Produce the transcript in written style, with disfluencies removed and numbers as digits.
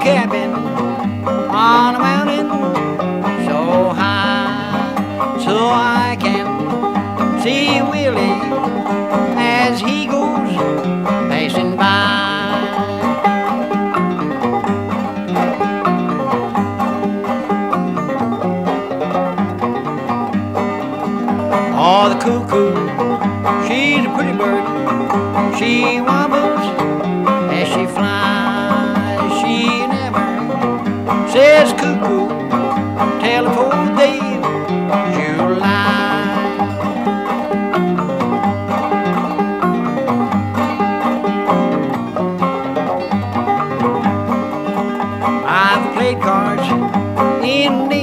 cabin on a mountain so high, so I can see Willie as he goes passing by. Oh, the cuckoo, she's a pretty bird. She wobbles